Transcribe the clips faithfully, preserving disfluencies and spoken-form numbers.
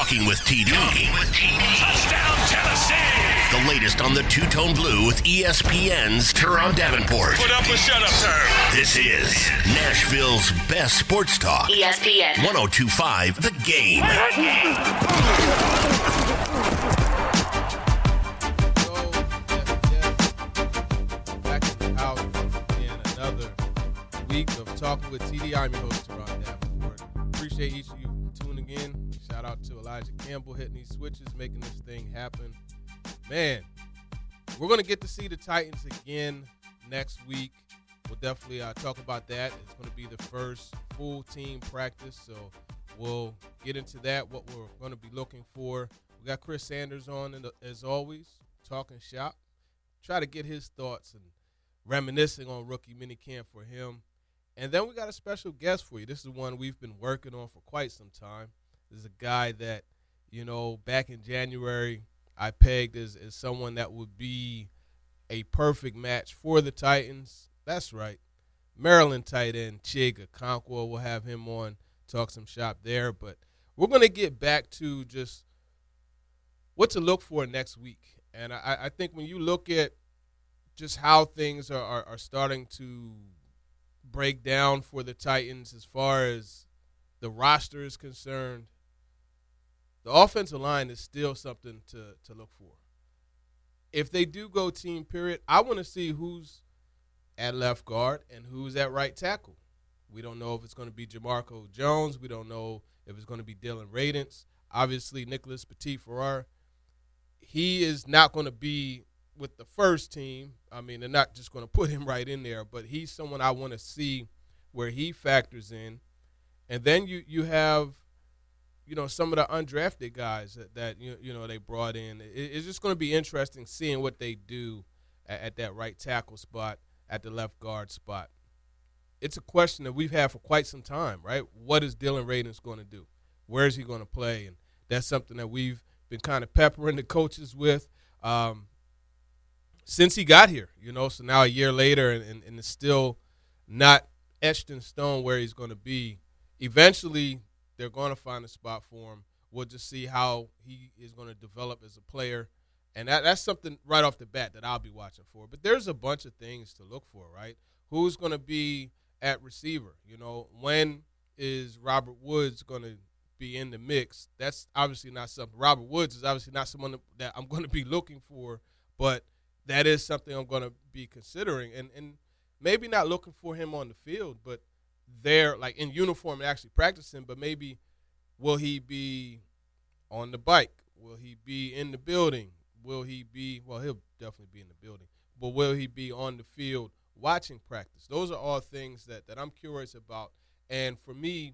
Talking with T D. Talking with T D. Touchdown, Tennessee! The latest on the Two-Tone Blue with E S P N's Teron Davenport. Put up a shut-up term. This is Nashville's best sports talk. E S P N. one oh two point five The Game. Back in the house in another week of Talking with T D. I'm your host, Teron Davenport. Appreciate each of you tuning in. Shout out to Elijah Campbell hitting these switches, making this thing happen. Man, we're going to get to see the Titans again next week. We'll definitely uh, talk about that. It's going to be the first full team practice, so we'll get into that, what we're going to be looking for. We got Chris Sanders on, the, as always, talking shop. Try to get his thoughts and reminiscing on rookie minicamp for him. And then we got a special guest for you. This is one we've been working on for quite some time. This is a guy that, you know, back in January, I pegged as, as someone that would be a perfect match for the Titans. That's right. Maryland tight end Chig Okonkwo. We'll have him on, talk some shop there. But we're going to get back to just what to look for next week. And I, I think when you look at just how things are, are, are starting to break down for the Titans as far as the roster is concerned, the offensive line is still something to, to look for. If they do go team period, I want to see who's at left guard and who's at right tackle. We don't know if it's going to be Jamarco Jones. We don't know if it's going to be Dylan Radunz. Obviously, Nicholas Petit-Ferrer, he is not going to be with the first team. I mean, they're not just going to put him right in there, but he's someone I want to see where he factors in. And then you you have, you know, some of the undrafted guys that, that you, you know, they brought in. It, it's just going to be interesting seeing what they do at, at that right tackle spot, at the left guard spot. It's a question that we've had for quite some time, right? What is Dylan Radunz going to do? Where is he going to play? And that's something that we've been kind of peppering the coaches with um, since he got here, you know. So now a year later, and, and, and it's still not etched in stone where he's going to be. Eventually, they're going to find a spot for him. We'll just see how he is going to develop as a player. And that, that's something right off the bat that I'll be watching for. But there's a bunch of things to look for, right? Who's going to be at receiver? You know, when is Robert Woods going to be in the mix? That's obviously not something. Robert Woods is obviously not someone that I'm going to be looking for, but that is something I'm going to be considering. And, and maybe not looking for him on the field, but there, like in uniform and actually practicing, but maybe will he be on the bike? Will he be in the building? Will he be, well, he'll definitely be in the building, but will he be on the field watching practice? Those are all things that, that I'm curious about. And for me,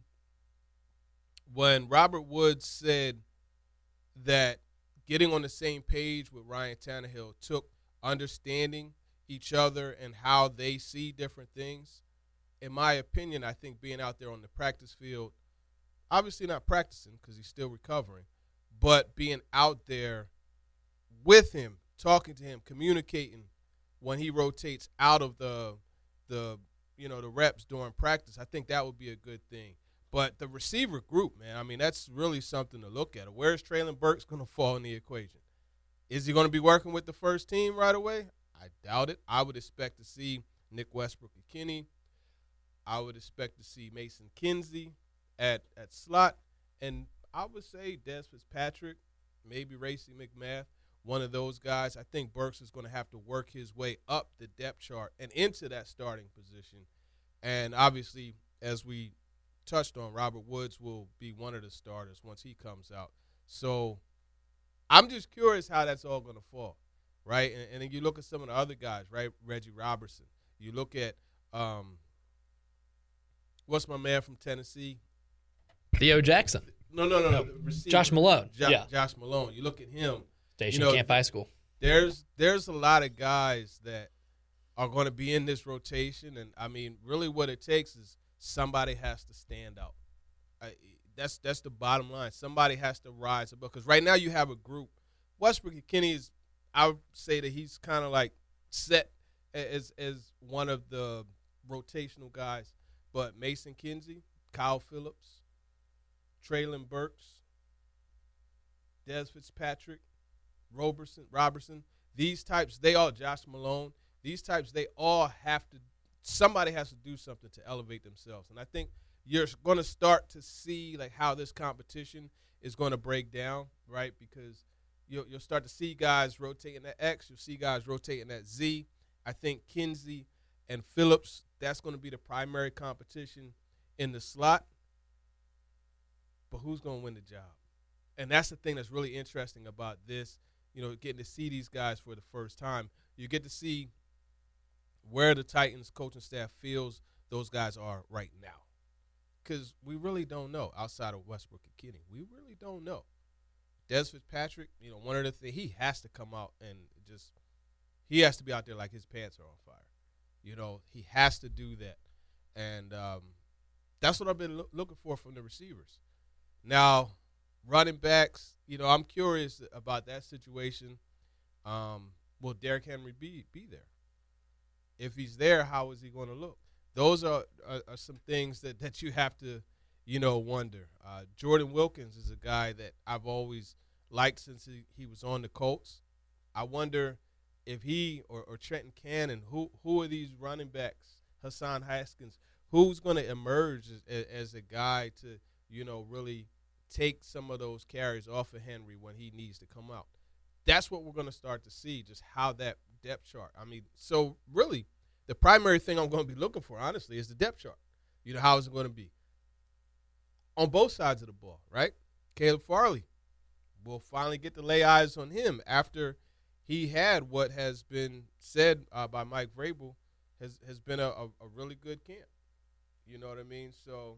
when Robert Woods said that getting on the same page with Ryan Tannehill took understanding each other and how they see different things, in my opinion, I think being out there on the practice field, obviously not practicing because he's still recovering, but being out there with him, talking to him, communicating when he rotates out of the the you know the reps during practice, I think that would be a good thing. But the receiver group, man, I mean, that's really something to look at. Where's Treylon Burks going to fall in the equation? Is he going to be working with the first team right away? I doubt it. I would expect to see Nick Westbrook-Ikhine. I would expect to see Mason Kinsey at, at slot. And I would say Des Fitzpatrick, maybe Racey McMath, one of those guys. I think Burks is going to have to work his way up the depth chart and into that starting position. And obviously, as we touched on, Robert Woods will be one of the starters once he comes out. So I'm just curious how that's all going to fall, right? And, and then you look at some of the other guys, right? Reggie Robertson. You look at um, – what's my man from Tennessee? Theo Jackson. No, no, no, no. no. Josh Malone. Jo- yeah. Josh Malone. You look at him. Station you know, Camp High School. There's there's a lot of guys that are going to be in this rotation, and I mean, really, what it takes is somebody has to stand out. I, that's that's the bottom line. Somebody has to rise above, because right now you have a group. Westbrook-Ikhine is, I would say that he's kind of like set as as one of the rotational guys. But Mason Kinsey, Kyle Phillips, Treylon Burks, Dez Fitzpatrick, Robertson, Robertson, these types, they all, Josh Malone, these types, they all have to, somebody has to do something to elevate themselves. And I think you're going to start to see like how this competition is going to break down, right? Because you'll, you'll start to see guys rotating that X. You'll see guys rotating that Z. I think Kinsey and Phillips, that's going to be the primary competition in the slot. But who's going to win the job? And that's the thing that's really interesting about this, you know, getting to see these guys for the first time. You get to see where the Titans coaching staff feels those guys are right now. Because we really don't know outside of Westbrook and Kenny. We really don't know. Dez Fitzpatrick, you know, one of the things, he has to come out and just, he has to be out there like his pants are on fire. You know, he has to do that. And um, that's what I've been lo- looking for from the receivers. Now, running backs, you know, I'm curious about that situation. Um, will Derrick Henry be, be there? If he's there, how is he going to look? Those are, are, are some things that, that you have to, you know, wonder. Uh, Jordan Wilkins is a guy that I've always liked since he, he was on the Colts. I wonder if he or, or Trenton Cannon, who who are these running backs, Hassan Haskins, who's going to emerge as, as a guy to, you know, really take some of those carries off of Henry when he needs to come out. That's what we're going to start to see, just how that depth chart. I mean, so really, the primary thing I'm going to be looking for, honestly, is the depth chart. You know, how is it going to be? On both sides of the ball, right? Caleb Farley, we'll finally get to lay eyes on him after he had what has been said uh, by Mike Vrabel has, has been a, a, a really good camp. You know what I mean? So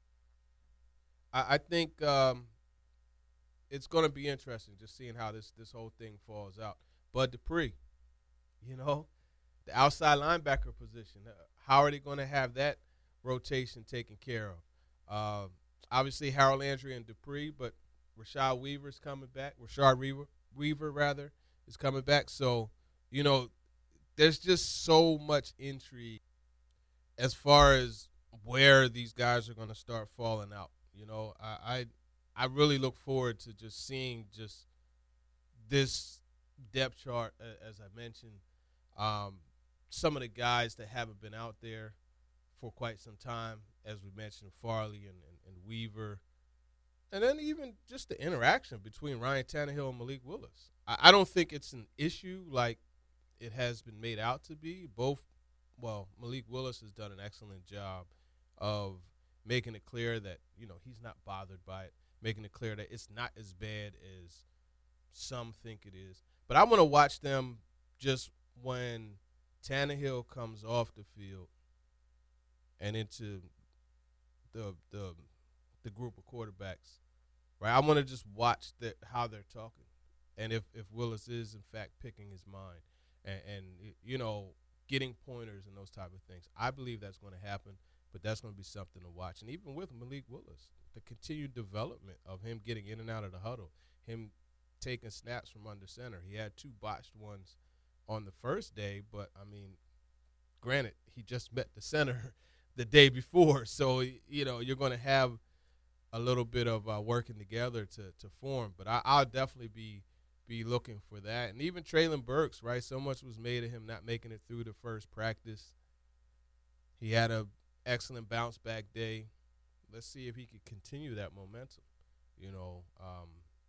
I, I think um, it's going to be interesting just seeing how this, this whole thing falls out. Bud Dupree, you know, the outside linebacker position, how are they going to have that rotation taken care of? Uh, obviously, Harold Landry and Dupree, but Rashad Weaver's coming back. Rashad Weaver, Weaver rather, is coming back. So, you know, there's just so much intrigue as far as where these guys are going to start falling out. You know, I, I I really look forward to just seeing just this depth chart, as I mentioned. Um, some of the guys that haven't been out there for quite some time, as we mentioned, Farley and, and, and Weaver. And then even just the interaction between Ryan Tannehill and Malik Willis. I, I don't think it's an issue like it has been made out to be. Both, well, Malik Willis has done an excellent job of making it clear that, you know, he's not bothered by it, making it clear that it's not as bad as some think it is. But I want to watch them just when Tannehill comes off the field and into the the the group of quarterbacks, right? I want to just watch the, how they're talking, and if, if Willis is in fact picking his mind, and, and you know, getting pointers and those type of things. I believe that's going to happen, but that's going to be something to watch. And even with Malik Willis, the continued development of him getting in and out of the huddle, him taking snaps from under center. He had two botched ones on the first day, but, I mean, granted, he just met the center the day before. So, you know, you're going to have a little bit of uh, working together to, to form. But I, I'll definitely be be looking for that. And even Treylon Burks, right, so much was made of him not making it through the first practice. He had an excellent bounce-back day. Let's see if he can continue that momentum. You know, um,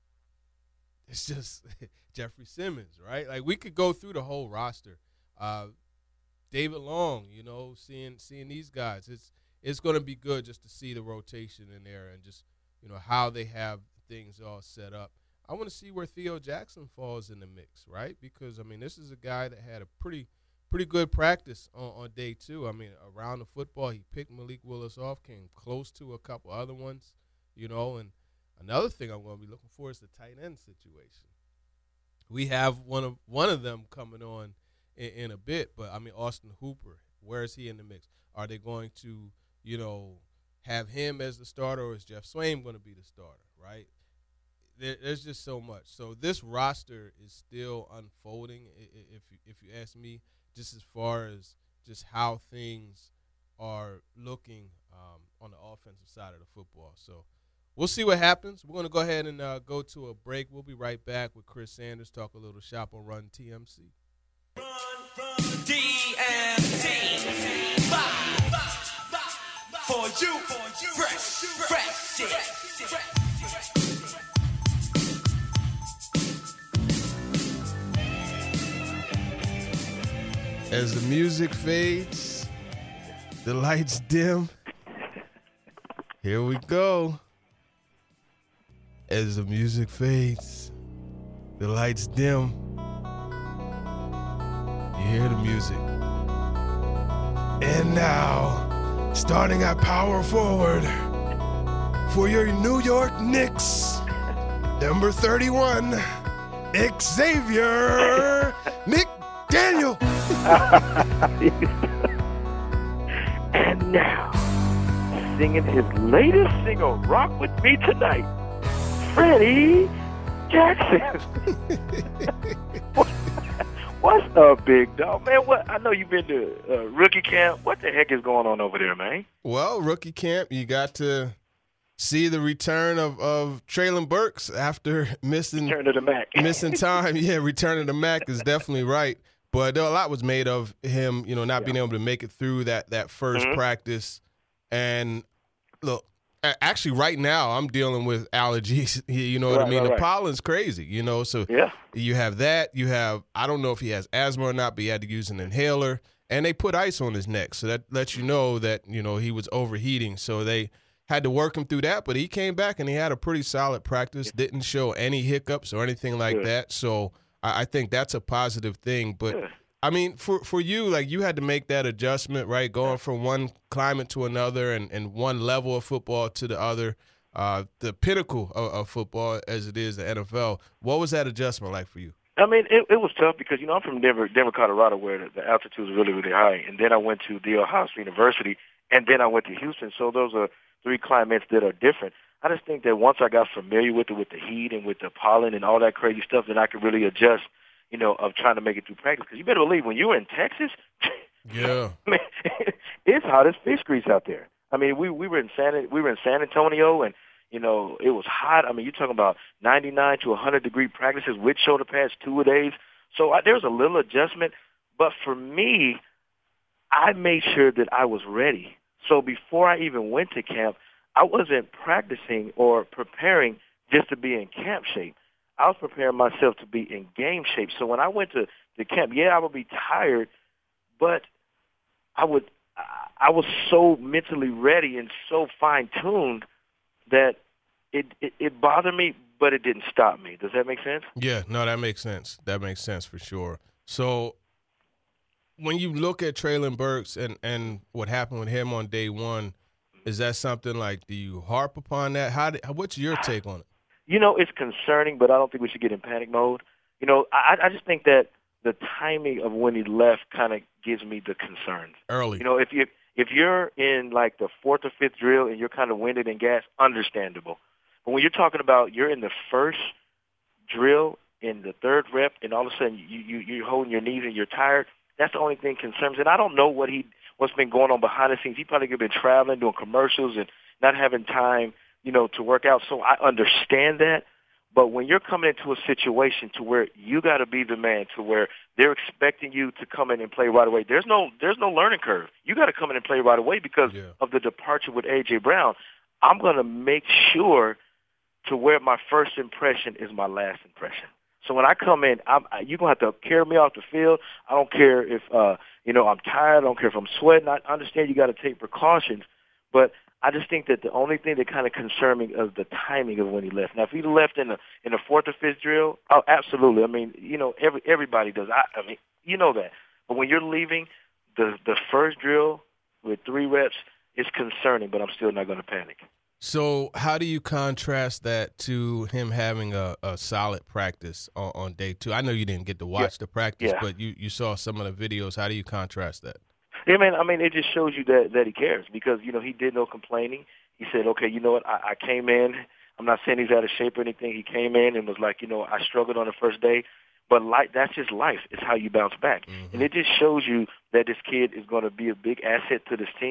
it's just Jeffrey Simmons, right? Like, we could go through the whole roster. Uh, David Long, you know, seeing seeing these guys. It's it's going to be good just to see the rotation in there and just, you know, how they have things all set up. I want to see where Theo Jackson falls in the mix, right? Because, I mean, this is a guy that had a pretty pretty good practice on, on day two. I mean, around the football, he picked Malik Willis off, came close to a couple other ones, you know. And another thing I'm going to be looking for is the tight end situation. We have one of one of them coming on in, in a bit, but, I mean, Austin Hooper, where is he in the mix? Are they going to, you know, have him as the starter, or is Jeff Swain going to be the starter, right? There, there's just so much. So this roster is still unfolding, if you, if you ask me, just as far as just how things are looking um, on the offensive side of the football. So we'll see what happens. We're going to go ahead and uh, go to a break. We'll be right back with Chris Sanders, talk a little shop on Run T M C. Run, run, D M C. For you, for you, fresh, fresh shit. As the music fades, the lights dim. Here we go. As the music fades, the lights dim. You hear the music. And now, starting at power forward for your New York Knicks, number thirty-one, Xavier McDaniel. And now, singing his latest single, Rock With Me Tonight, Freddie Jackson. What's up, big dog? Man, what? I know you've been to uh, rookie camp. What the heck is going on over there, man? Well, rookie camp, you got to see the return of, of Traylon Burks after missing, Return to the Mac. missing time. Yeah, returning to Mac is definitely right. But a lot was made of him, you know, not yeah. being able to make it through that, that first mm-hmm. practice. And, look, actually right now I'm dealing with allergies. You know what right, I mean? Right, the right. pollen's crazy, you know. So yeah. you have that. You have, I don't know if he has asthma or not, but he had to use an inhaler. And they put ice on his neck. So that lets you know that, you know, he was overheating. So they had to work him through that. But he came back and he had a pretty solid practice. Didn't show any hiccups or anything like Good. that. So I, I think that's a positive thing. But Good. I mean, for, for you, like you had to make that adjustment, right? Going from one climate to another and, and one level of football to the other, uh, the pinnacle of, of football as it is the N F L. What was that adjustment like for you? I mean, it, it was tough because, you know, I'm from Denver, Denver, Colorado, where the, the altitude is really, really high. And then I went to the Ohio State University, and then I went to Houston. So those are three climates that are different. I just think that once I got familiar with it, with the heat and with the pollen and all that crazy stuff, then I could really adjust, you know, of trying to make it through practice. Because you better believe when you were in Texas, yeah, man, it's hot as fish grease out there. I mean, we we were in San we were in San Antonio, and you know it was hot. I mean, you're talking about ninety-nine to one hundred degree practices with shoulder pads two a days. So I, there was a little adjustment, but for me, I made sure that I was ready. So before I even went to camp, I wasn't practicing or preparing just to be in camp shape. I was preparing myself to be in game shape. So when I went to the camp, yeah, I would be tired, but I would I was so mentally ready and so fine-tuned that it, it, it bothered me, but it didn't stop me. Does that make sense? Yeah, no, that makes sense. That makes sense for sure. So when you look at Traylon Burks and, and what happened with him on day one, is that something like, do you harp upon that? How? Did, what's your take on it? You know, it's concerning, but I don't think we should get in panic mode. You know, I, I just think that the timing of when he left kind of gives me the concerns. Early. You know, if you if you're in like the fourth or fifth drill and you're kind of winded and gassed, understandable. But when you're talking about you're in the first drill in the third rep, and all of a sudden you, you you're holding your knees and you're tired, that's the only thing concerns. And I don't know what he what's been going on behind the scenes. He probably could have been traveling, doing commercials, and not having time, you know, to work out. So I understand that. But when you're coming into a situation to where you got to be the man, to where they're expecting you to come in and play right away, there's no there's no learning curve. You got to come in and play right away because yeah. of the departure with A J. Brown. I'm going to make sure to where my first impression is my last impression. So when I come in, I'm, you're going to have to carry me off the field. I don't care if, uh, you know, I'm tired. I don't care if I'm sweating. I understand you got to take precautions. But I just think that the only thing that kind of concerned me is the timing of when he left. Now, if he left in the in the fourth or fifth drill, oh, absolutely. I mean, you know, every everybody does. I, I mean, you know that. But when you're leaving the the first drill with three reps, it's concerning. But I'm still not going to panic. So how do you contrast that to him having a, a solid practice on, on day two? I know you didn't get to watch yeah. the practice, yeah. but you, you saw some of the videos. How do you contrast that? Yeah, man, I mean, it just shows you that, that he cares because, you know, he did no complaining. He said, okay, you know what, I, I came in. I'm not saying he's out of shape or anything. He came in and was like, you know, I struggled on the first day. But like, that's just life. It's how you bounce back. Mm-hmm. And it just shows you that this kid is going to be a big asset to this team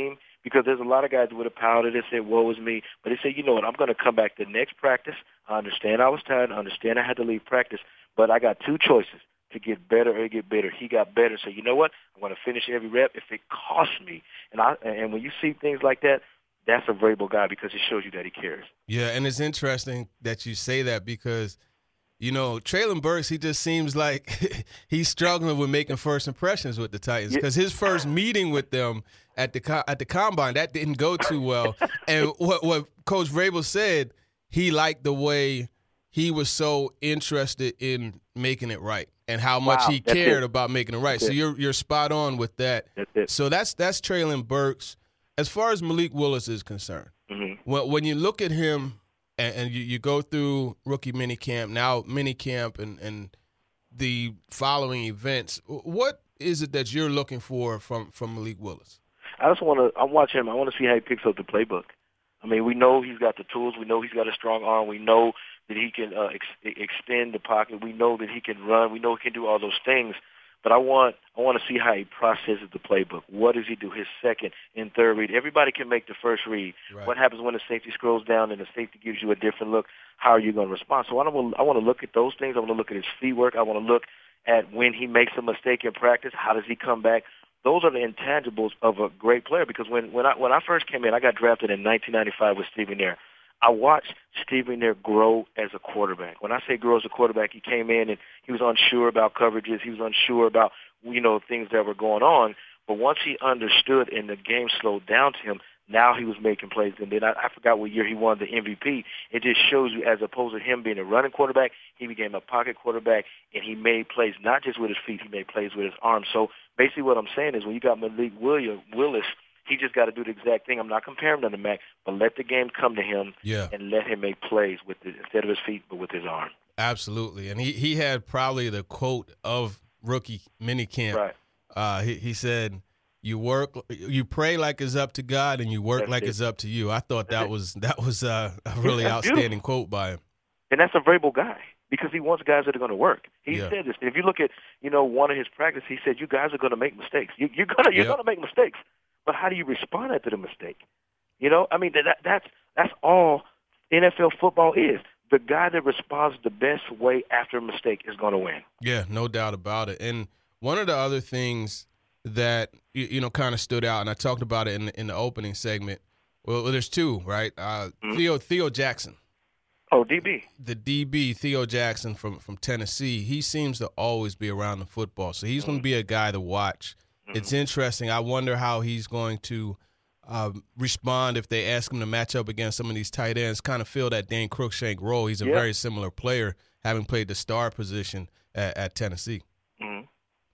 because there's a lot of guys that would have pouted and said, woe is me. But they said, you know what, I'm going to come back the next practice. I understand I was tired. I understand I had to leave practice. But I got two choices, to get better or get better. He got better. So you know what? I'm going to finish every rep if it costs me. And I and when you see things like that, that's a variable guy because it shows you that he cares. Yeah, and it's interesting that you say that because, you know, Treylon Burks, he just seems like he's struggling with making first impressions with the Titans because his first meeting with them at the at the Combine, that didn't go too well. And what, what Coach Vrabel said, he liked the way he was so interested in making it right and how much wow, he cared it. about making it right. That's so it. you're you're spot on with that. That's it. So that's that's Treylon Burks. As far as Malik Willis is concerned, mm-hmm. when, when you look at him and, and you, you go through rookie minicamp, now minicamp, and, and the following events, what is it that you're looking for from, from Malik Willis? I just want to – I'm watching him. I want to see how he picks up the playbook. I mean, we know he's got the tools. We know he's got a strong arm. We know that he can uh, ex- extend the pocket. We know that he can run. We know he can do all those things. But I want I want to see how he processes the playbook. What does he do his second and third read? Everybody can make the first read. Right. What happens when the safety scrolls down and the safety gives you a different look? How are you going to respond? So I want to I want to look at those things. I want to look at his feet work. I want to look at when he makes a mistake in practice. How does he come back? Those are the intangibles of a great player. Because when when I when I first came in, I got drafted in nineteen ninety-five with Steve McNair. I watched Steve McNair grow as a quarterback. When I say grow as a quarterback, he came in and he was unsure about coverages. He was unsure about, you know, things that were going on. But once he understood and the game slowed down to him, now he was making plays. And then I, I forgot what year he won the M V P. It just shows you, as opposed to him being a running quarterback, he became a pocket quarterback, and he made plays not just with his feet, he made plays with his arms. So basically what I'm saying is when you got Malik Williams, Willis, he just got to do the exact thing. I'm not comparing him to Mac, but let the game come to him yeah. and let him make plays with it, instead of his feet, but with his arm. Absolutely. And he, he had probably the quote of rookie minicamp. Right. Uh, he, he said, you work, you pray like it's up to God, and you work That's like it. it's up to you. I thought that That's was that was uh, a really That's outstanding beautiful. quote by him. And that's a variable guy because he wants guys that are going to work. He Yeah. said this. If you look at, you know, one of his practices, he said, you guys are going to make mistakes. You, you're going to you're Yep. going to make mistakes. But how do you respond after the mistake? You know, I mean, that that's that's all N F L football is. The guy that responds the best way after a mistake is going to win. Yeah, no doubt about it. And one of the other things that, you, you know, kind of stood out, and I talked about it in, in the opening segment, well, there's two, right? Uh, Mm-hmm. Theo Theo Jackson. Oh, D B. The D B, Theo Jackson from, from Tennessee, he seems to always be around the football. So he's going to be a guy to watch. Mm-hmm. It's interesting. I wonder how he's going to um, respond if they ask him to match up against some of these tight ends, kind of fill that Dane Cruikshank role. He's a Yeah. very similar player, having played the star position at, at Tennessee. Mm-hmm.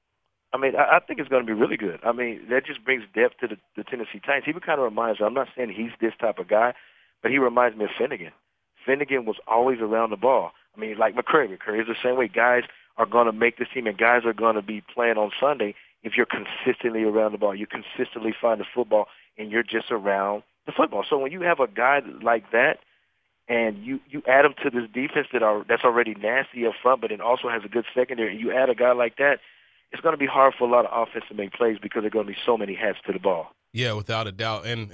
I mean, I, I think it's going to be really good. I mean, that just brings depth to the, the Tennessee Titans. He kind of reminds me, I'm not saying he's this type of guy, but he reminds me of Finnegan. Finnegan was always around the ball. I mean, like McCurry. McCurry is the same way. Guys are going to make this team, and guys are going to be playing on Sunday if you're consistently around the ball. You consistently find the football, and you're just around the football. So when you have a guy like that, and you, you add him to this defense that are that's already nasty up front, but then also has a good secondary, and you add a guy like that, it's going to be hard for a lot of offense to make plays because there are going to be so many hats to the ball. Yeah, without a doubt. And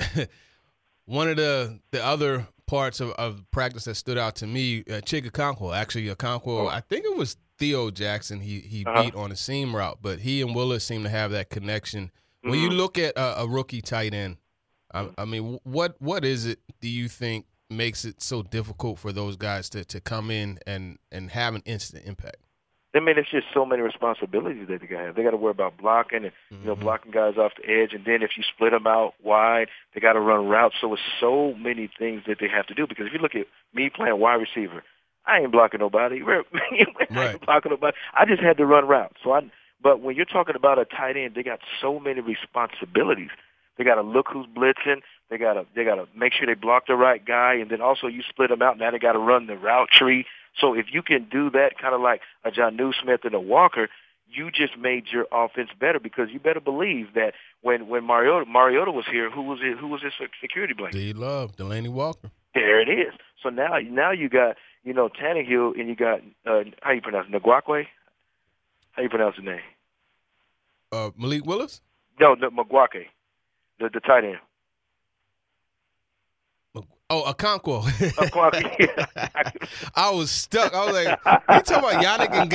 one of the, the other parts of, of practice that stood out to me, uh, Chig Okonkwo, actually Okonkwo, Oh. I think it was Theo Jackson he, he Uh-huh. beat on a seam route, but he and Willis seem to have that connection. When Mm-hmm. you look at a, a rookie tight end, I, I mean, what what is it do you think makes it so difficult for those guys to, to come in and, and have an instant impact? I mean, it's just so many responsibilities that they got to have. They got to worry about blocking and, you know, Mhm. blocking guys off the edge. And then if you split them out wide, they got to run routes. So it's so many things that they have to do. Because if you look at me playing wide receiver, I ain't blocking nobody. I Right. ain't blocking nobody. I just had to run routes. So I, but when you're talking about a tight end, they got so many responsibilities. They got to look who's blitzing. They got to they got to make sure they block the right guy. And then also you split them out. Now they got to run the route tree. So if you can do that, kind of like a Jonnu Smith and a Walker, you just made your offense better because you better believe that when when Mariota Mariota was here, who was it? Who was his security blanket? D Love, Delaney Walker. There it is. So now now you got you know Tannehill and you got uh, how you pronounce it? Ngakwe? How you pronounce the name? Uh, Malik Willis? No, no, Ngakwe, the the tight end. Oh, Okonkwo. Okonkwo, yeah. I was stuck. I was like, you talking about Yannick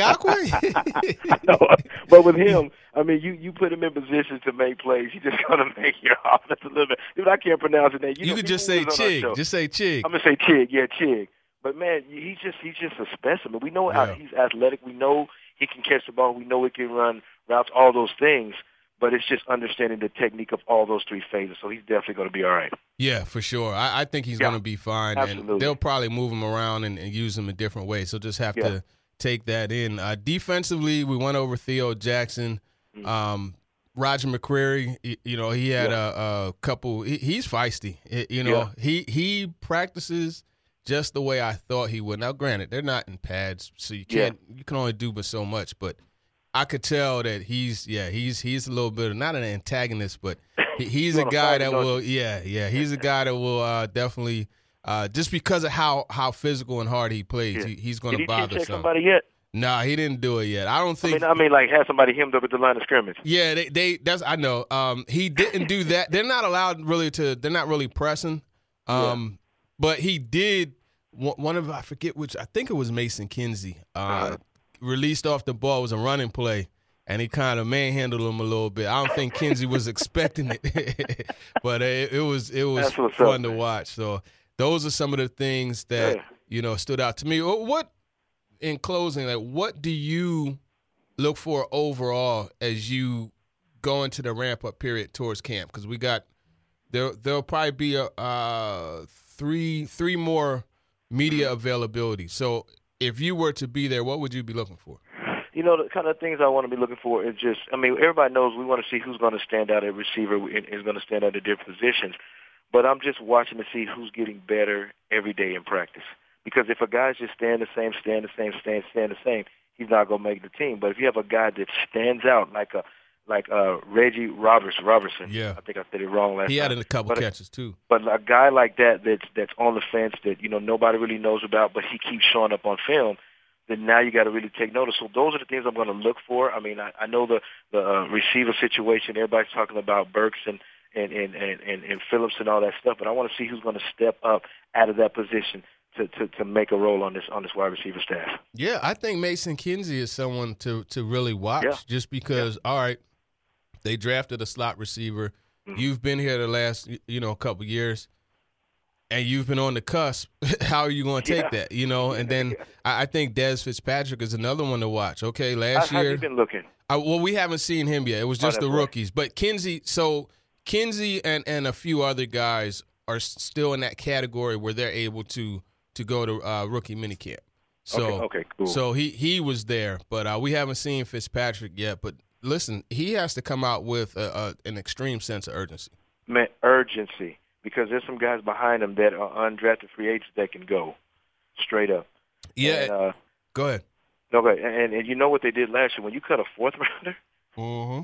Ngakoue? No, but with him, I mean, you, you put him in positions to make plays. He's just going to make your offense a little bit. Dude, I can't pronounce his name. You, you know, could just say Chig. Just say Chig. I'm going to say Chig. Yeah, Chig. But, man, he's just he's just a specimen. We know yeah. how he's athletic. We know he can catch the ball. We know he can run routes, all those things. But it's just understanding the technique of all those three phases. So he's definitely going to be all right. Yeah, for sure. I, I think he's yeah, going to be fine. Absolutely. And they'll probably move him around and, and use him in different ways. So just have yeah. to take that in. Uh, defensively, we went over Theo Jackson. Mm-hmm. Um, Roger McCreary, you, you know, he had yeah. a, a couple he, – he's feisty. You know, yeah. he, he practices just the way I thought he would. Now, granted, they're not in pads, so you can't yeah. – you can only do but so much. But I could tell that he's – yeah, he's he's a little bit – not an antagonist, but he, he's a guy that will – yeah, yeah, he's a guy that will uh, definitely uh, – just because of how, how physical and hard he plays, yeah. he, he's going to bother check some. somebody yet? No, nah, he didn't do it yet. I don't think. I mean, I mean, like have somebody hemmed up at the line of scrimmage. Yeah, they, they that's I know. Um, he didn't do that. They're not allowed really to. They're not really pressing. Um, yeah. But he did one of I forget which. I think it was Mason Kinsey. Uh, uh-huh. Released off the ball. It was a running play, and he kind of manhandled him a little bit. I don't think Kinsey was expecting it, but it, it was it was fun up, to watch. So those are some of the things that yeah. you know stood out to me. What? In closing, like, what do you look for overall as you go into the ramp-up period towards camp? Because we got there, there'll probably be a uh, three three more media availability. So if you were to be there, what would you be looking for? You know, the kind of things I want to be looking for is just, I mean, everybody knows we want to see who's going to stand out at receiver and is going to stand out at different positions. But I'm just watching to see who's getting better every day in practice. Because if a guy's just staying the same, staying the same, staying, staying the same, he's not going to make the team. But if you have a guy that stands out like a like uh, Reggie Roberts, Robertson, yeah. I think I said it wrong last time. He had a couple but catches a, too. But a guy like that that's that's on the fence that you know nobody really knows about, but he keeps showing up on film, then now you got to really take notice. So those are the things I'm going to look for. I mean, I, I know the the uh, receiver situation. Everybody's talking about Burks and and, and, and, and and Phillips and all that stuff, but I want to see who's going to step up out of that position To, to, to make a role on this on this wide receiver staff. Yeah, I think Mason Kinsey is someone to, to really watch yeah. just because, yeah. all right, they drafted a slot receiver. Mm-hmm. You've been here the last, you know, couple years, and you've been on the cusp. How are you going to take yeah. that, you know? And then yeah. I, I think Dez Fitzpatrick is another one to watch. Okay, last How, year. How's he been looking? I, well, we haven't seen him yet. It was just oh, the rookies. Right. But Kinsey, so Kinsey and, and a few other guys are still in that category where they're able to – to go to uh, rookie minicamp. So, okay, okay, cool. So he, he was there, but uh, we haven't seen Fitzpatrick yet. But listen, he has to come out with a, a, an extreme sense of urgency. Man, urgency, because there's some guys behind him that are undrafted free agents that can go straight up. Yeah. And, uh, go ahead. No, go ahead. And, and you know what they did last year? When you cut a fourth rounder, mm-hmm.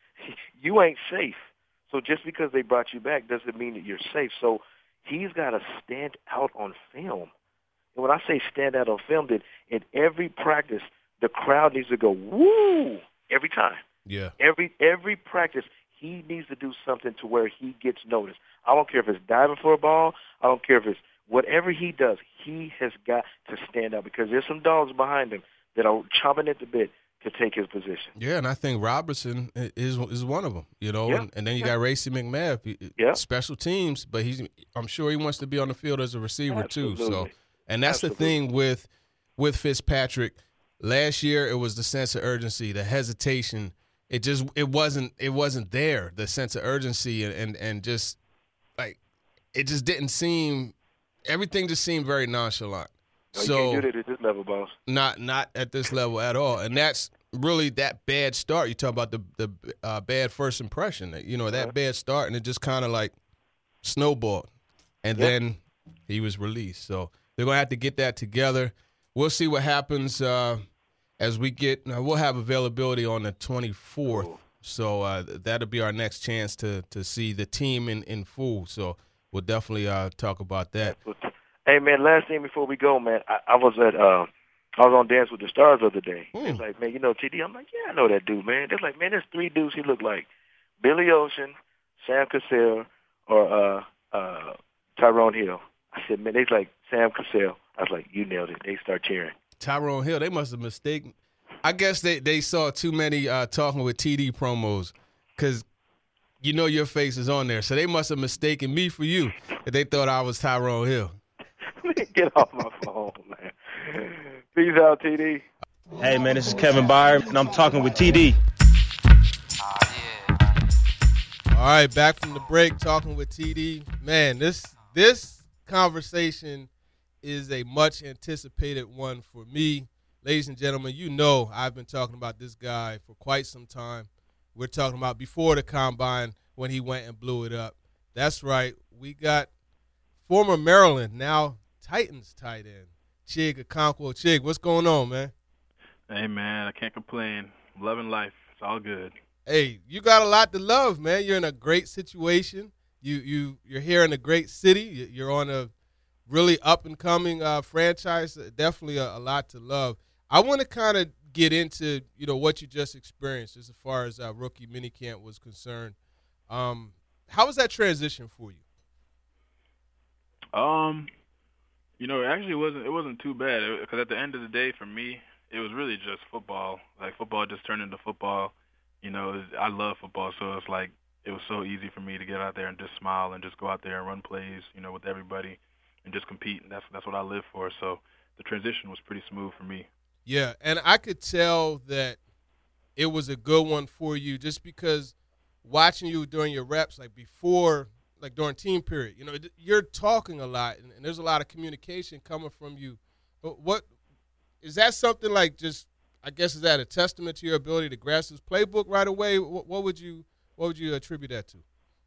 you ain't safe. So just because they brought you back doesn't mean that you're safe. So he's got to stand out on film. And when I say stand out on film, that in every practice, the crowd needs to go, woo, every time. Yeah. Every every practice, he needs to do something to where he gets noticed. I don't care if it's diving for a ball. I don't care if it's whatever he does, he has got to stand out because there's some dogs behind him that are chomping at the bit to take his position. Yeah, and I think Robertson is is one of them, you know. Yeah. And, and then you got Racey McMath, yeah. special teams, but he's I'm sure he wants to be on the field as a receiver Absolutely. too. So, and that's Absolutely. the thing with with Fitzpatrick. Last year, it was the sense of urgency, the hesitation. It just it wasn't it wasn't there. The sense of urgency and and, and just like it just didn't seem. Everything just seemed very nonchalant. No, so you can't do that at this level, boss. Not not at this level at all. And that's really that bad start. You talk about the the uh, bad first impression. You know, that uh-huh. bad start, and it just kind of like snowballed. And yeah. then he was released. So they're going to have to get that together. We'll see what happens uh, as we get uh, – we'll have availability on the twenty-fourth. Ooh. So uh, that'll be our next chance to to see the team in, in full. So we'll definitely uh, talk about that. Hey, man, last thing before we go, man, I, I was at uh, I was on Dance with the Stars the other day. Mm. It's like, man, you know T D? I'm like, yeah, I know that dude, man. They're like, man, there's three dudes he looked like. Billy Ocean, Sam Cassell, or uh, uh, Tyrone Hill. I said, man, they's like, Sam Cassell. I was like, you nailed it. They start cheering. Tyrone Hill, they must have mistaken. I guess they, they saw too many uh, Talking with T D promos because you know your face is on there. So they must have mistaken me for you if they thought I was Tyrone Hill. Get off my phone, man. Peace out, T D. Hey, man, this is Kevin Byard, and I'm talking with T D. All right, back from the break, talking with T D. Man, this this conversation is a much anticipated one for me. Ladies and gentlemen, you know I've been talking about this guy for quite some time. We're talking about before the Combine when he went and blew it up. That's right. We got former Maryland, now Titans tight end, Chig Okonkwo. Chig, what's going on, man? Hey, man, I can't complain. I'm loving life. It's all good. Hey, you got a lot to love, man. You're in a great situation. You you you're here in a great city. You're on a really up and coming uh, franchise. Definitely a, a lot to love. I want to kind of get into you know what you just experienced as far as uh, rookie minicamp was concerned. Um, how was that transition for you? Um, you know, it actually wasn't. It wasn't too bad because at the end of the day, for me, it was really just football. Like football just turned into football. You know, I love football, so it's like it was so easy for me to get out there and just smile and just go out there and run plays, you know, with everybody and just compete. And that's that's what I live for. So the transition was pretty smooth for me. Yeah, and I could tell that it was a good one for you just because watching you during your reps, like before, like during team period, you know, you're talking a lot and, and there's a lot of communication coming from you. But what is that something like just I guess is that a testament to your ability to grasp his playbook right away? What, what would you what would you attribute that to?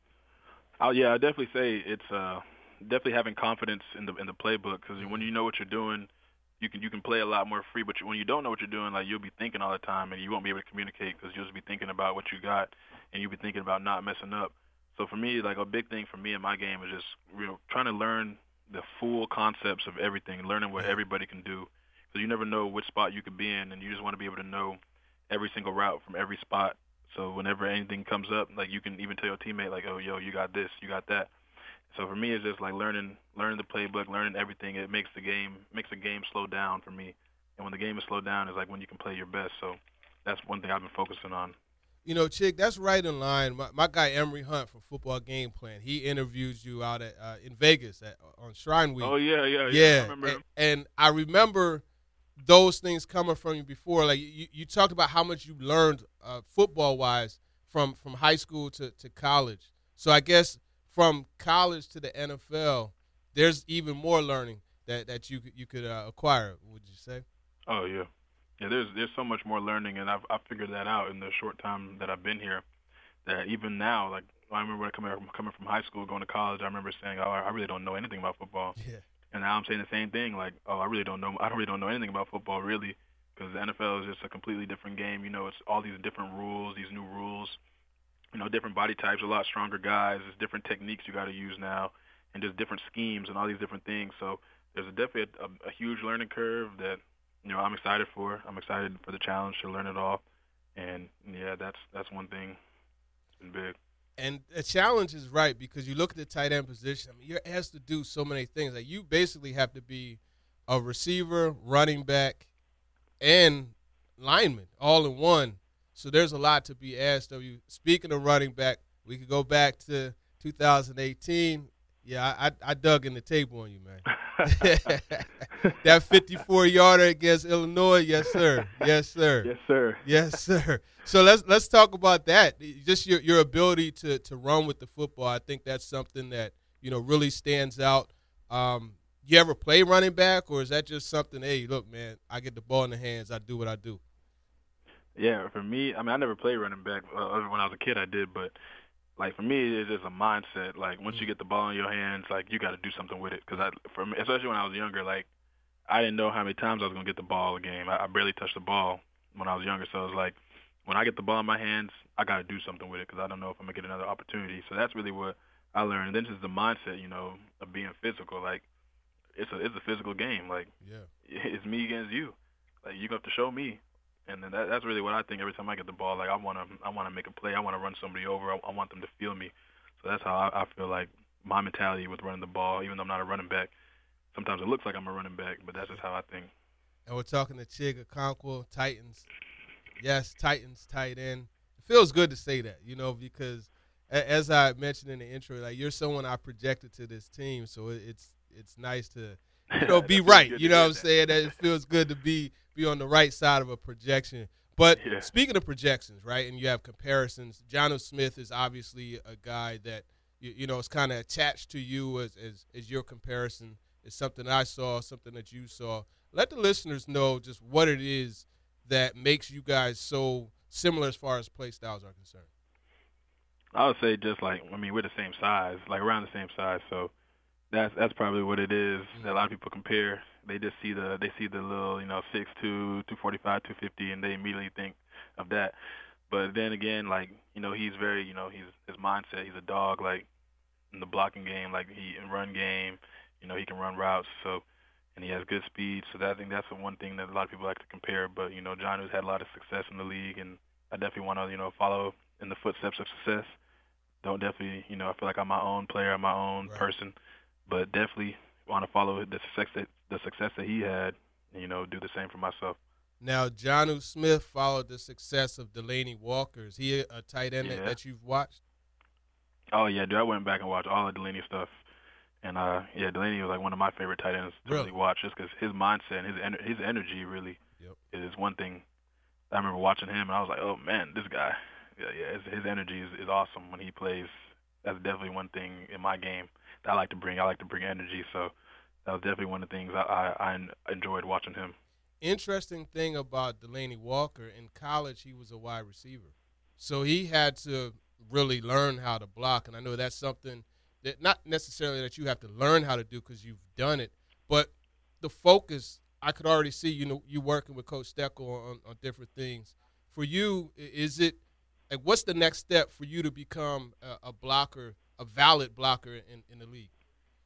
Oh yeah, I definitely say it's uh, definitely having confidence in the in the playbook because when you know what you're doing, you can you can play a lot more free. But when you don't know what you're doing, like you'll be thinking all the time and you won't be able to communicate because you'll just be thinking about what you got and you'll be thinking about not messing up. So for me, like a big thing for me in my game is just you know trying to learn the full concepts of everything, learning what everybody can do. So you never know which spot you could be in, and you just want to be able to know every single route from every spot. So whenever anything comes up, like you can even tell your teammate, like, oh, yo, you got this, you got that. So for me, it's just like learning learning the playbook, learning everything. It makes the game makes the game slow down for me. And when the game is slowed down, it's like when you can play your best. So that's one thing I've been focusing on. You know, Chig, that's right in line. My, my guy Emery Hunt from Football Game Plan, he interviewed you out at uh, in Vegas at, on Shrine Week. Oh yeah, yeah, yeah. Yeah, I remember and, and I remember those things coming from you before. Like you, you talked about how much you learned uh, football-wise from, from high school to, to college. So I guess from college to the N F L, there's even more learning that, that you you could uh, acquire. Would you say? Oh yeah, yeah. There's there's so much more learning, and I've I figured that out in the short time that I've been here. That even now, like I remember when coming coming from high school going to college, I remember saying, "Oh, I really don't know anything about football." Yeah. And now I'm saying the same thing, like, oh, I really don't know. I don't really don't know anything about football, really, because the N F L is just a completely different game. You know, it's all these different rules, these new rules, you know, different body types, a lot stronger guys. There's different techniques you got to use now, and just different schemes and all these different things. So there's a definitely a, a huge learning curve that, you know, I'm excited for. I'm excited for the challenge to learn it all. And, yeah, that's that's one thing that's been big. And the challenge is right because you look at the tight end position. I mean, you're asked to do so many things. Like you basically have to be a receiver, running back, and lineman all in one. So there's a lot to be asked of you. Speaking of running back, we could go back to two thousand eighteen. Yeah, I, I dug in the tape on you, man. That fifty-four yarder against Illinois, yes, sir. Yes, sir. Yes, sir. Yes, sir. So let's let's talk about that. Just your your ability to to run with the football. I think that's something that you know really stands out. Um, you ever play running back, or is that just something? Hey, look, man, I get the ball in the hands, I do what I do. Yeah, for me, I mean, I never played running back. Uh, when I was a kid, I did, but like for me, it's just a mindset. Like once you get the ball in your hands, like you got to do something with it. Because I, for me, especially when I was younger, like I didn't know how many times I was gonna get the ball a game. I, I barely touched the ball when I was younger, so it was like when I get the ball in my hands, I got to do something with it because I don't know if I'm gonna get another opportunity. So that's really what I learned. And then just the mindset, you know, of being physical. Like it's a it's a physical game. Like yeah, it's me against you. Like you have to show me. And then that, that's really what I think. Every time I get the ball, like I want to, I want to make a play. I want to run somebody over. I, I want them to feel me. So that's how I, I feel like my mentality with running the ball, even though I'm not a running back. Sometimes it looks like I'm a running back, but that's just how I think. And we're talking to Chig Okonkwo, Titans. Yes, Titans tight end. It feels good to say that, you know, because as I mentioned in the intro, like you're someone I projected to this team, so it's it's nice to, you know, be right. You know what I'm that. saying? That it feels good to be be on the right side of a projection. But yeah. Speaking of projections, right, and you have comparisons, Jonnu Smith is obviously a guy that, you, you know, is kind of attached to you as, as, as your comparison. It's something I saw, something that you saw. Let the listeners know just what it is that makes you guys so similar as far as play styles are concerned. I would say just like, I mean, we're the same size, like around the same size. So that's that's probably what it is that a lot of people compare. They just see the they see the little, you know, six two, two forty-five, two fifty, and they immediately think of that. But then again, like, you know, he's very, you know, he's his mindset. He's a dog, like in the blocking game, like he in run game. You know, he can run routes. So, and he has good speed. So that, I think that's the one thing that a lot of people like to compare. But you know, Jonnu's had a lot of success in the league, and I definitely want to, you know, follow in the footsteps of success. Don't definitely, you know, I feel like I'm my own player, I'm my own right. person, but definitely want to follow the success that the success that he had, and, you know, do the same for myself. Now, Jonnu Smith followed the success of Delanie Walker. Is he a tight end yeah. that, that you've watched? Oh yeah, dude, I went back and watched all of Delanie stuff, and uh, yeah, Delanie was like one of my favorite tight ends to really, really watch, just because his mindset and his en- his energy really yep. is one thing. I remember watching him, and I was like, oh man, this guy. Yeah, yeah, his, his energy is, is awesome when he plays. That's definitely one thing in my game that I like to bring. I like to bring energy, so that was definitely one of the things I, I, I enjoyed watching him. Interesting thing about Delanie Walker, in college he was a wide receiver. So he had to really learn how to block, and I know that's something that not necessarily that you have to learn how to do because you've done it, but the focus, I could already see, you know, you working with Coach Steckel on, on different things. For you, is it, like, what's the next step for you to become a, a blocker, a valid blocker in, in the league?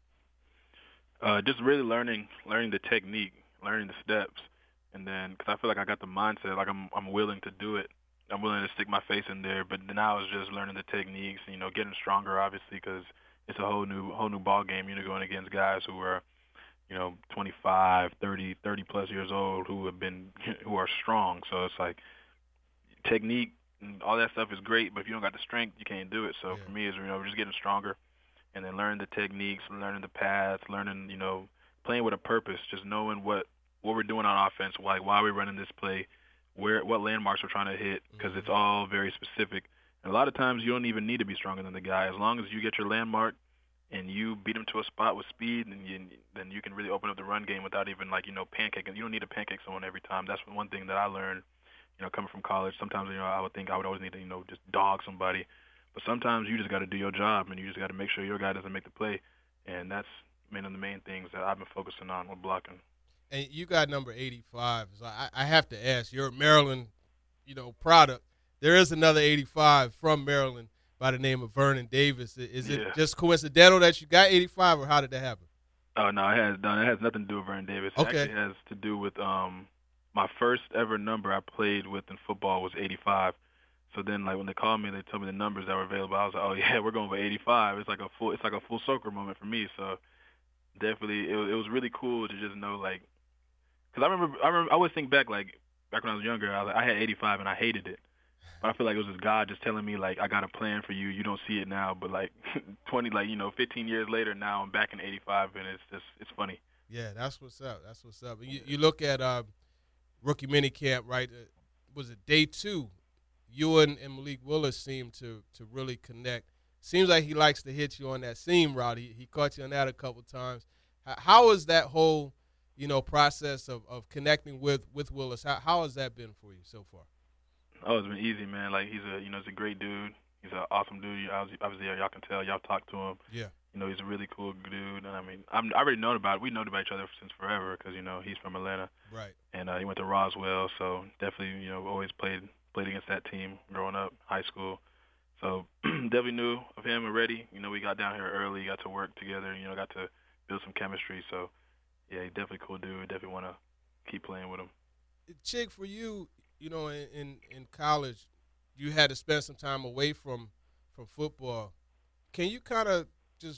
Uh, just really learning, learning the technique, learning the steps, and then because I feel like I got the mindset, like I'm, I'm willing to do it. I'm willing to stick my face in there. But now it's just learning the techniques, you know, getting stronger, obviously, because it's a whole new, whole new ball game. You know, going against guys who are, you know, twenty-five, thirty, thirty plus years old who have been, who are strong. So it's like technique. And all that stuff is great, but if you don't got the strength, you can't do it. So yeah. for me, it's, you know, just getting stronger and then learning the techniques, learning the paths, learning, you know, playing with a purpose, just knowing what, what we're doing on offense, like why we're running this play, where what landmarks we're trying to hit, because mm-hmm. it's all very specific. And a lot of times you don't even need to be stronger than the guy. As long as you get your landmark and you beat him to a spot with speed, and you, then you can really open up the run game without even, like, you know, pancaking. You don't need to pancake someone every time. That's one thing that I learned. You know, coming from college, sometimes, you know, I would think I would always need to, you know, just dog somebody. But sometimes you just got to do your job, and you just got to make sure your guy doesn't make the play. And that's one of the main things that I've been focusing on with blocking. And you got number eighty-five. So I, I have to ask, you're a Maryland, you know, product. There is another eighty-five from Maryland by the name of Vernon Davis. Is it yeah. just coincidental that you got eighty-five, or how did that happen? Oh, no, it has, no, it has nothing to do with Vernon Davis. It okay. actually has to do with um. my first ever number I played with in football was eighty-five. So then, like, when they called me, they told me the numbers that were available. I was like, oh yeah, we're going for eighty-five. It's like a full, it's like a full circle moment for me. So definitely, it was, it was really cool to just know, like, because I remember, I remember, I always think back, like, back when I was younger, I was like, I had eighty-five and I hated it. But I feel like it was just God just telling me, like, I got a plan for you. You don't see it now, but like twenty, like, you know, fifteen years later, now I'm back in eighty-five, and it's just, it's funny. Yeah, that's what's up. That's what's up. You, you look at. Uh, Rookie minicamp, right? Uh, was it day two? You and, and Malik Willis seemed to to really connect. Seems like he likes to hit you on that seam route. He he caught you on that a couple times. How, how is that whole, you know, process of, of connecting with, with Willis? How how has that been for you so far? Oh, it's been easy, man. Like, he's a you know he's a great dude. He's an awesome dude. Obviously, y'all can tell. Y'all talk to him. Yeah. You know, he's a really cool dude, and I mean, I'm, I already known about it. We known about each other since forever because, you know, he's from Atlanta, right? And uh, he went to Roswell, so definitely, you know, always played played against that team growing up, high school. So definitely knew of him already. You know, we got down here early, got to work together, you know, got to build some chemistry. So yeah, he's definitely a cool dude. Definitely want to keep playing with him. Chig, for you, you know, in, in in college, you had to spend some time away from from football. Can you kind of just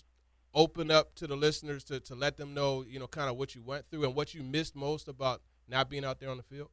open up to the listeners to, to let them know, you know, kind of what you went through and what you missed most about not being out there on the field?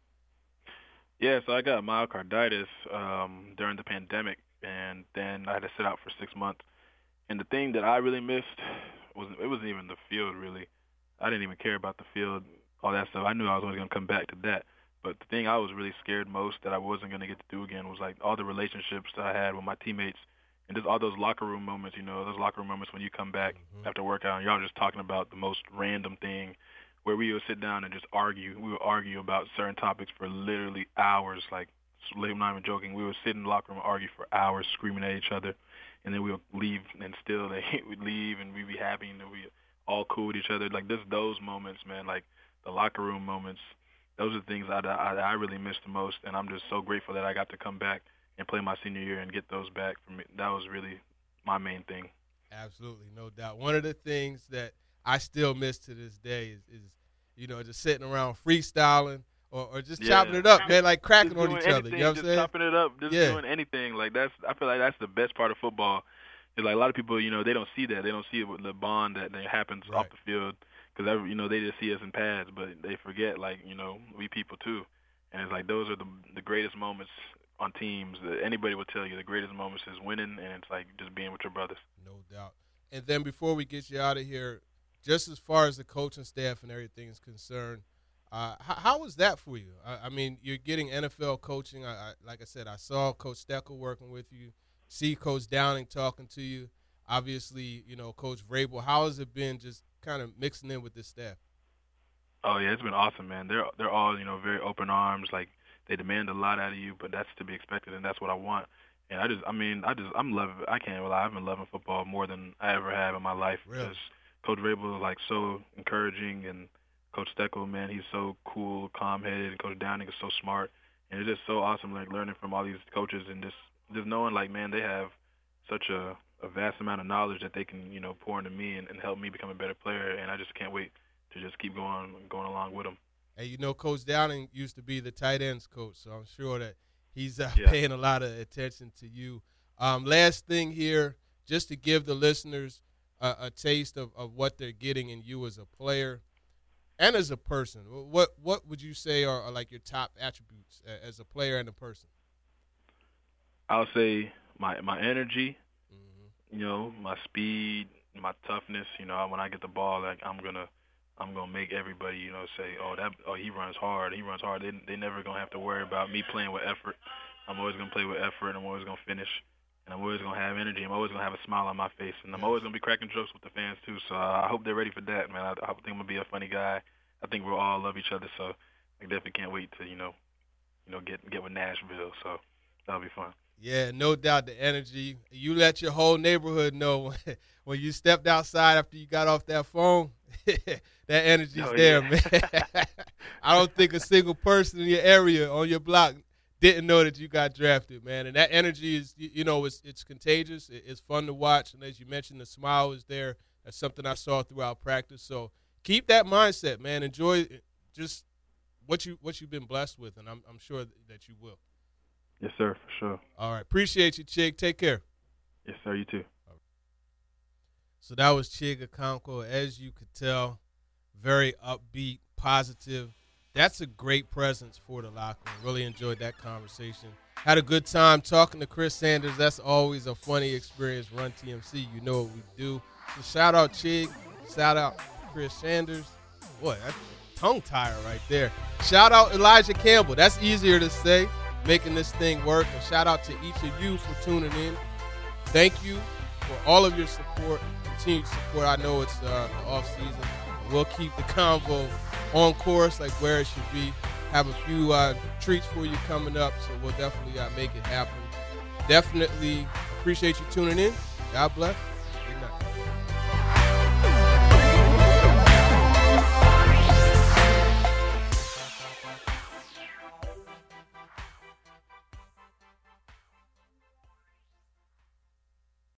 Yeah, so I got myocarditis um, during the pandemic, and then I had to sit out for six months. And the thing that I really missed wasn't it wasn't even the field, really. I didn't even care about the field, all that stuff. I knew I was only going to come back to that. But the thing I was really scared most that I wasn't going to get to do again was, like, all the relationships that I had with my teammates and just all those locker room moments, you know, those locker room moments when you come back mm-hmm. after workout and y'all just talking about the most random thing where we would sit down and just argue. We would argue about certain topics for literally hours. Like, I'm not even joking. We would sit in the locker room and argue for hours, screaming at each other. And then we would leave, and still they would leave, and we'd be happy, and we all cool with each other. Like, just those moments, man, like the locker room moments, those are the things I, I, I really miss the most. And I'm just so grateful that I got to come back and play my senior year and get those back for me. That was really my main thing. Absolutely, no doubt. One of the things that I still miss to this day is, is you know, just sitting around freestyling or, or just yeah. chopping it up, man, like cracking just on each anything, other. You know what I'm just saying? chopping it up, just yeah. doing anything. Like, that's, I feel like that's the best part of football. It's like a lot of people, you know, they don't see that. They don't see it with the bond that, that happens right. off the field because, you know, they just see us in pads, but they forget, like, you know, we people too. And it's like those are the the greatest moments on teams. Anybody would tell you the greatest moments is winning, and it's like just being with your brothers. No doubt. And then before we get you out of here, just as far as the coaching staff and everything is concerned, uh, how, how was that for you? I, I mean, you're getting N F L coaching. I, I, like I said, I saw Coach Steckel working with you, see Coach Downing talking to you. Obviously, you know, Coach Vrabel. How has it been just kind of mixing in with this staff? Oh, yeah, it's been awesome, man. They're they're all, you know, very open arms. Like, they demand a lot out of you, but that's to be expected, and that's what I want. And I just, I mean, I just, I'm loving, I can't lie, I've been loving football more than I ever have in my life. Really? Because Coach Vrabel is, like, so encouraging, and Coach Steckel, man, he's so cool, calm-headed, and Coach Downing is so smart. And it's just so awesome, like, learning from all these coaches and just, just knowing, like, man, they have such a, a vast amount of knowledge that they can, you know, pour into me and, and help me become a better player. And I just can't wait to just keep going going along with them. Hey, you know, Coach Downing used to be the tight ends coach, so I'm sure that he's uh, yeah. paying a lot of attention to you. Um, last thing here, just to give the listeners a, a taste of, of what they're getting in you as a player and as a person. What what would you say are, are like your top attributes as a player and a person? I'll say my my energy, mm-hmm. you know, my speed, my toughness. You know, when I get the ball, like I'm gonna. I'm gonna make everybody, you know, say, "Oh, that, oh, he runs hard. He runs hard." They they never gonna have to worry about me playing with effort. I'm always gonna play with effort. I'm always gonna finish, and I'm always gonna have energy. I'm always gonna have a smile on my face, and I'm always gonna be cracking jokes with the fans too. So uh, I hope they're ready for that, man. I, I think I'm gonna be a funny guy. I think we'll all love each other. So I definitely can't wait to, you know, you know, get get with Nashville. So that'll be fun. Yeah, no doubt the energy. You let your whole neighborhood know when you stepped outside after you got off that phone. That energy's oh, there, yeah. man. I don't think a single person in your area, on your block, didn't know that you got drafted, man. And that energy is, you know, it's it's contagious. It's fun to watch. And as you mentioned, the smile is there. That's something I saw throughout practice. So keep that mindset, man. Enjoy just what, you, what you've been blessed with, and I'm, I'm sure that you will. Yes, sir, for sure. All right. Appreciate you, Chig. Take care. Yes, sir. You too. So that was Chig Okonkwo. As you could tell, very upbeat, positive. That's a great presence for the locker room. Really enjoyed that conversation. Had a good time talking to Chris Sanders. That's always a funny experience. Run T M C, you know what we do. So shout out Chig. Shout out Chris Sanders. Boy, that's a tongue tire right there. Shout out Elijah Campbell. That's easier to say, making this thing work. And shout out to each of you for tuning in. Thank you for all of your support, continued support. I know it's uh, the off season. We'll keep the convo on course, like where it should be. Have a few uh, treats for you coming up, so we'll definitely uh, make it happen. Definitely appreciate you tuning in. God bless.